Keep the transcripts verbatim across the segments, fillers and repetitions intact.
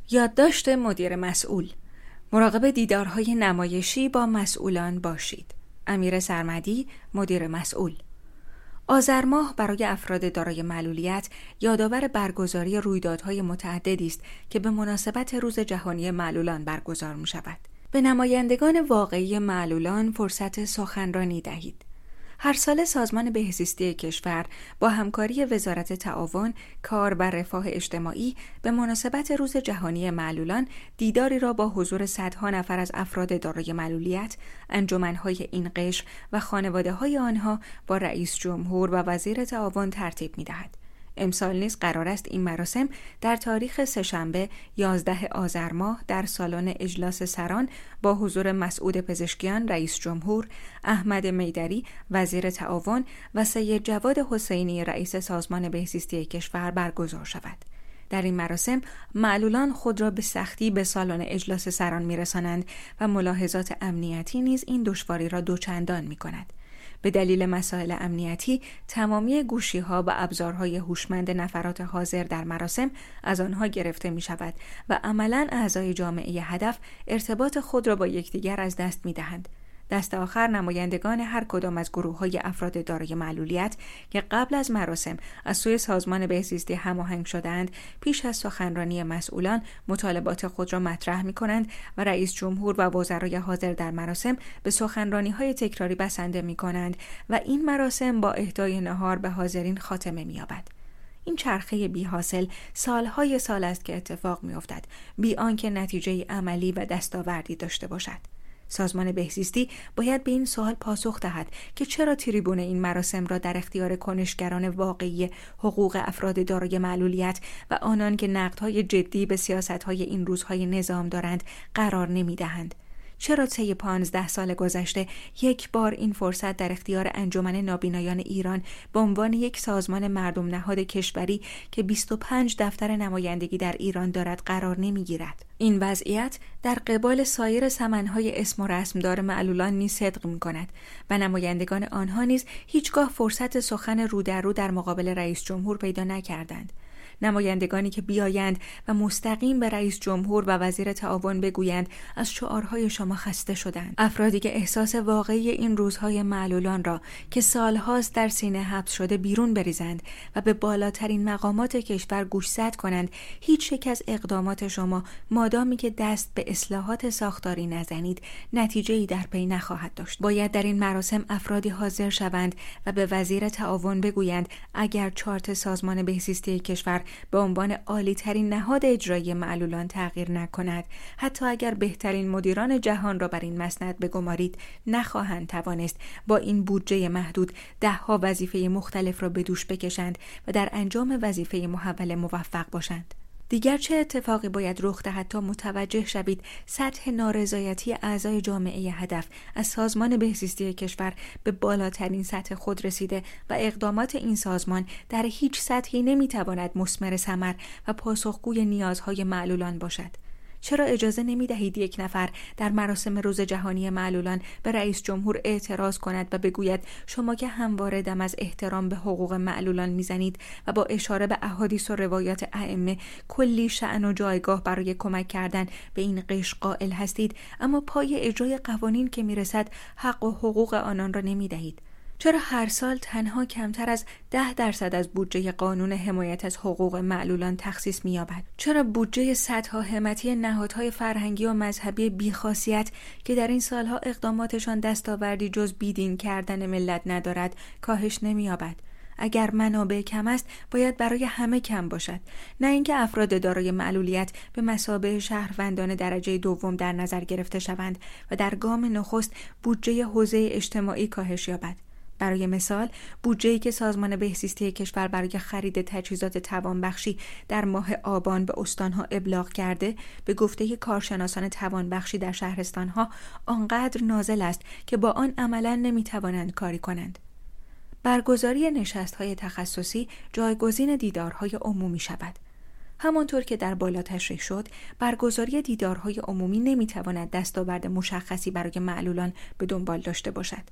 یادداشت مدیر مسئول: مراقب دیدارهای نمایشی با مسئولان باشید. امیر سرمدی، مدیر مسئول. آذر ماه برای افراد دارای معلولیت یادآور برگزاری رویدادهای متعددی است که به مناسبت روز جهانی معلولان برگزار می‌شود. به نمایندگان واقعی معلولان فرصت سخنرانی دهید. هر سال سازمان بهزیستی کشور با همکاری وزارت تعاون، کار و رفاه اجتماعی به مناسبت روز جهانی معلولان دیداری را با حضور صدها نفر از افراد دارای معلولیت، انجمن‌های این قشر و خانواده‌های آنها با رئیس جمهور و وزیر تعاون ترتیب می‌دهد. امسال نیز قرار است این مراسم در تاریخ سه‌شنبه یازده آذر ماه در سالن اجلاس سران با حضور مسعود پزشکیان رئیس جمهور، احمد میدری وزیر تعاون و سید جواد حسینی رئیس سازمان بهزیستی کشور برگزار شود. در این مراسم معلولان خود را به سختی به سالن اجلاس سران می‌رسانند و ملاحظات امنیتی نیز این دشواری را دوچندان می‌کند. به دلیل مسائل امنیتی تمامی گوشی‌ها و ابزارهای هوشمند نفرات حاضر در مراسم از آنها گرفته می‌شود و عملاً اعضای جامعه هدف ارتباط خود را با یکدیگر از دست می‌دهند. دست آخر نمایندگان هر کدام از گروه‌های افراد دارای معلولیت که قبل از مراسم از سوی سازمان بهزیستی هماهنگ شدند، پیش از سخنرانی مسئولان مطالبات خود را مطرح می‌کنند و رئیس جمهور و وزرای حاضر در مراسم به سخنرانی‌های تکراری بسنده می‌کنند و این مراسم با اهدای نهار به حاضرین خاتمه می‌یابد. این چرخه بی حاصل سالهای سال است که اتفاق می‌افتد، بی آنکه نتیجه عملی و دستاوردی داشته باشد. سازمان بهزیستی باید به این سوال پاسخ دهد که چرا تریبون این مراسم را در اختیار کنشگران واقعی حقوق افراد دارای معلولیت و آنان که نقدهای جدی به سیاست‌های این روزهای نظام دارند قرار نمی‌دهند. چرا طی پانزده سال گذشته یک بار این فرصت در اختیار انجمن نابینایان ایران به عنوان یک سازمان مردم نهاد کشوری که بیست و پنج دفتر نمایندگی در ایران دارد قرار نمیگیرد؟ این وضعیت در قبال سایر سمنهای اسم و رسمدار معلولان نیز صدق می‌کند و نمایندگان آنها نیز هیچگاه فرصت سخن رو در رو در مقابل رئیس جمهور پیدا نکردند. نمایندگانی که بیایند و مستقیم به رئیس جمهور و وزیر تعاون بگویند از شعارهای شما خسته شدند. افرادی که احساس واقعی این روزهای معلولان را که سالهاست در سینه حبس شده بیرون بریزند و به بالاترین مقامات کشور گوشزد کنند. هیچ یک از اقدامات شما مادامی که دست به اصلاحات ساختاری نزنید نتیجه‌ای در پی نخواهد داشت. باید در این مراسم افرادی حاضر شوند و به وزیر تعاون بگویند اگر چارت سازمان بهزیستی کشور به عنوان عالی ترین نهاد اجرایی معلولان تغییر نکند، حتی اگر بهترین مدیران جهان را بر این مسند بگمارید، نخواهند توانست با این بودجه محدود ده ها وظیفه مختلف را به دوش بکشند و در انجام وظیفه محول موفق باشند. دیگر چه اتفاقی باید رخ دهد تا متوجه شوید سطح نارضایتی اعضای جامعه هدف از سازمان بهزیستی کشور به بالاترین سطح خود رسیده و اقدامات این سازمان در هیچ سطحی نمیتواند مثمر ثمر و پاسخگوی نیازهای معلولان باشد؟ چرا اجازه نمی دهید یک نفر در مراسم روز جهانی معلولان به رئیس جمهور اعتراض کند و بگوید شما که همواره دم از احترام به حقوق معلولان میزنید و با اشاره به احادیث و روایات ائمه کلی شأن و جایگاه برای کمک کردن به این قشر قائل هستید، اما پای اجرای قوانین که میرسد حق و حقوق آنان را نمی دهید؟ چرا هر سال تنها کمتر از ده درصد از بودجه قانون حمایت از حقوق معلولان تخصیص می‌یابد؟ چرا بودجه صدها همتی نهادهای فرهنگی و مذهبی بیخاصیت که در این سالها اقداماتشان دستاوردی جز بیدین کردن ملت ندارد کاهش نمی‌یابد؟ اگر منابع کم است باید برای همه کم باشد، نه اینکه افراد دارای معلولیت به مثابه شهروندان درجه دوم در نظر گرفته شوند و در گام نخست بودجه حوزه اجتماعی کاهش یابد. برای مثال، بودجه‌ای که سازمان بهزیستی کشور برای خرید تجهیزات توانبخشی در ماه آبان به استانها ابلاغ کرده، به گفته کارشناسان توانبخشی در شهرستانها آنقدر نازل است که با آن عملاً نمی‌توانند کاری کنند. برگزاری نشست‌های تخصصی جایگزین دیدارهای عمومی شود. همانطور که در بالا تشریح شد، برگزاری دیدارهای عمومی نمی‌تواند دستاورد مشخصی برای معلولان به دنبال داشته باشد.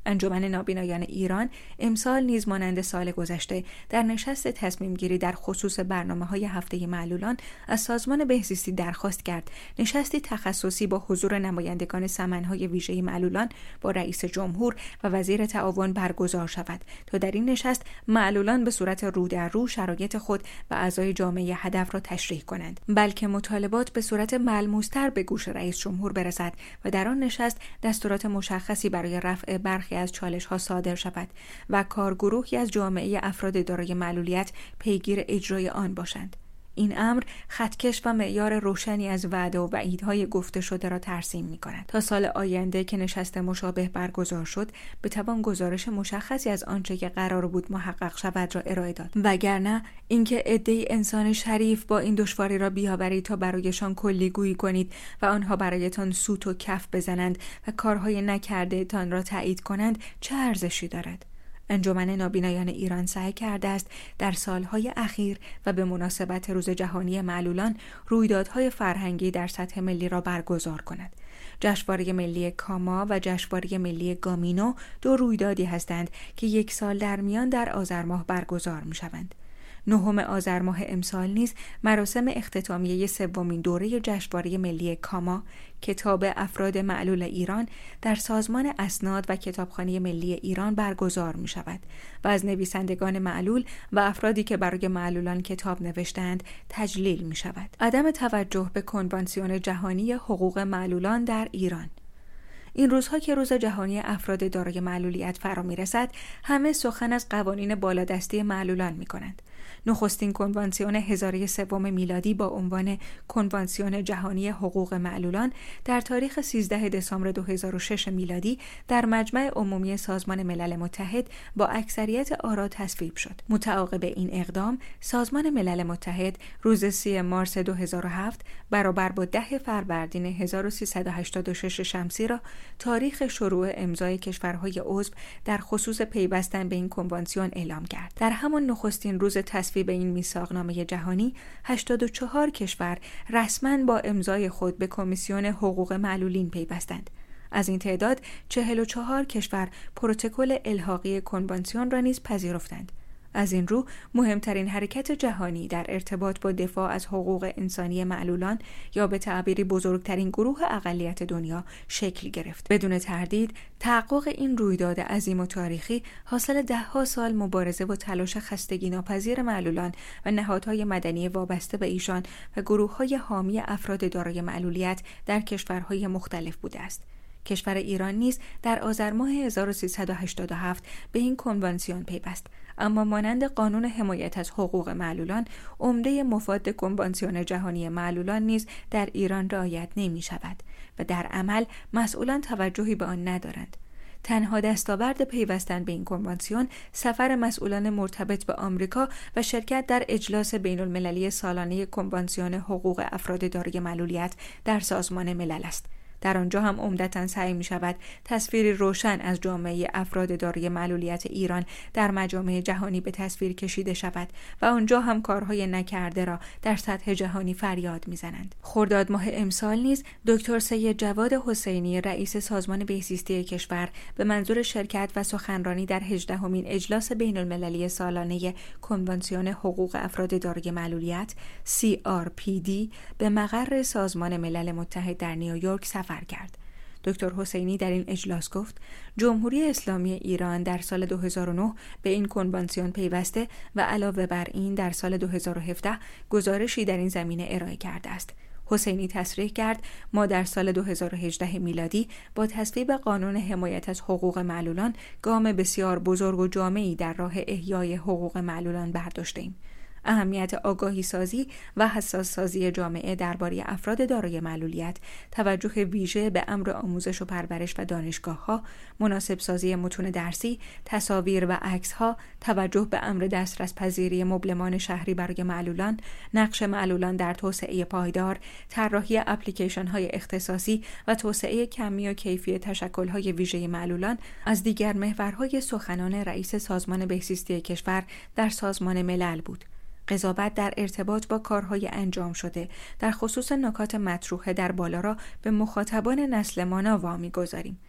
انجمن نابینایان ایران امسال نیز مانند سال گذشته در نشست تصمیم گیری در خصوص برنامه‌های هفته معلولان از سازمان بهزیستی درخواست کرد نشستی تخصصی با حضور نمایندگان سمن‌های ویژه معلولان با رئیس جمهور و وزیر تعاون برگزار شود تا در این نشست معلولان به صورت رو در رو شرایط خود و اعضای جامعه هدف را تشریح کنند، بلکه مطالبات به صورت ملموس‌تر به گوش رئیس جمهور برسد و در آن نشست دستورات مشخصی برای رفع برخی از چالش‌ها صادر شود و کارگروهی از جامعه افراد دارای معلولیت پیگیر اجرای آن باشند. این امر خطکش و معیار روشنی از وعده و وعیدهای گفته شده را ترسیم می‌کند. تا سال آینده که نشست مشابه برگزار شد، بتوان گزارش مشخصی از آنچه که قرار بود محقق شود را ارائه داد. وگرنه اینکه عده‌ای انسان شریف با این دشواری را بیاورید تا برایشان کلی‌گویی کنید و آنها برایتان سوت و کف بزنند و کارهای نکرده تان را تایید کنند، چه ارزشی دارد؟ انجمن نابینایان ایران سعی کرده است در سالهای اخیر و به مناسبت روز جهانی معلولان رویدادهای فرهنگی در سطح ملی را برگزار کند. جشنواره ملی کاما و جشنواره ملی گامینو دو رویدادی هستند که یک سال در میان در آذر ماه برگزار می‌شوند. نهم آذر ماه امسال نیز مراسم اختتامیه سومین دوره جشنواره ملی کاما کتاب افراد معلول ایران در سازمان اسناد و کتابخانه ملی ایران برگزار می شود و از نویسندگان معلول و افرادی که برای معلولان کتاب نوشتند تجلیل می شود. عدم توجه به کنوانسیون جهانی حقوق معلولان در ایران. این روزها که روز جهانی افراد دارای معلولیت فرا می‌رسد، همه سخن از قوانین بالادستی معلولان می‌کنند. نخستین کنوانسیون هزاره سوم میلادی با عنوان کنوانسیون جهانی حقوق معلولان در تاریخ سیزدهم دسامبر دو هزار و شش میلادی در مجمع عمومی سازمان ملل متحد با اکثریت آرا تصویب شد. متعاقب این اقدام، سازمان ملل متحد روز سی مارس دو هزار و هفت برابر با ده فروردین هزار و سیصد و هشتاد و شش شمسی را تاریخ شروع امضای کشورهای عضو در خصوص پیوستن به این کنوانسیون اعلام کرد. در همان نخستین روز تصویب این میثاقنامه جهانی، هشتاد و چهار کشور رسما با امضای خود به کمیسیون حقوق معلولین پیوستند. از این تعداد چهل و چهار کشور پروتکل الحاقی کنوانسیون را نیز پذیرفتند. از این رو مهمترین حرکت جهانی در ارتباط با دفاع از حقوق انسانی معلولان یا به تعبیری بزرگترین گروه اقلیت دنیا شکل گرفت. بدون تردید تحقق این رویداد عظیم و تاریخی حاصل دهها سال مبارزه و تلاش خستگی ناپذیر معلولان و نهادهای مدنی وابسته به ایشان و گروه‌های حامی افراد دارای معلولیت در کشورهای مختلف بوده است. کشور ایران نیز در آذر ماه هزار و سیصد و هشتاد و هفت به این کنوانسیون پیوست، اما مانند قانون حمایت از حقوق معلولان، عمده مفاد کنوانسیون جهانی معلولان نیز در ایران رعایت نمی شود و در عمل مسئولان توجهی به آن ندارند. تنها دستاورد پیوستن به این کنوانسیون سفر مسئولان مرتبط به آمریکا و شرکت در اجلاس بین المللی سالانه کنوانسیون حقوق افراد دارای معلولیت در سازمان ملل است. در آنجا هم عمدتاً سعی می شود تصویری روشن از جامعه افراد دارای معلولیت ایران در مجامع جهانی به تصویر کشیده شود و آنجا هم کارهای نکرده را در سطح جهانی فریاد می زنند. خرداد ماه امسال نیز دکتر سید جواد حسینی رئیس سازمان بهزیستی کشور به منظور شرکت و سخنرانی در هجدهمین اجلاس بین المللی سالانه کنوانسیون حقوق افراد دارای معلولیت سی آر پی دی به مقر سازمان ملل متحد در نیویورک سفر کرد. دکتر حسینی در این اجلاس گفت جمهوری اسلامی ایران در سال دو هزار و نه به این کنوانسیون پیوسته و علاوه بر این در سال دو هزار و هفده گزارشی در این زمینه ارائه کرده است. حسینی تصریح کرد ما در سال دو هزار و هجده میلادی با تصویب قانون حمایت از حقوق معلولان گام بسیار بزرگ و جامعی در راه احیای حقوق معلولان برداشتیم. اهمیت آگاهی سازی و حساس سازی جامعه درباره افراد دارای معلولیت، توجه ویژه به امر آموزش و پرورش و دانشگاه‌ها، مناسب سازی متون درسی، تصاویر و عکس‌ها، توجه به امر دسترس پذیری مبلمان شهری برای معلولان، نقش معلولان در توسعه پایدار، طراحی اپلیکیشن‌های اختصاصی و توسعه کمی و کیفی تشکل‌های ویژه معلولان از دیگر محورهای سخنان رئیس سازمان بهزیستی کشور در سازمان ملل بود. قضاوت در ارتباط با کارهای انجام شده در خصوص نکات مطروحه در بالا را به مخاطبان نسل ما وامی گذاریم.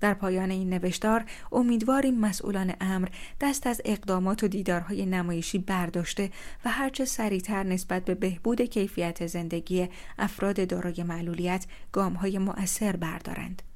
در پایان این نوشتار امیدواریم مسئولان امر دست از اقدامات و دیدارهای نمایشی برداشته و هرچه سریعتر نسبت به بهبود کیفیت زندگی افراد دارای معلولیت گام‌های مؤثر بردارند.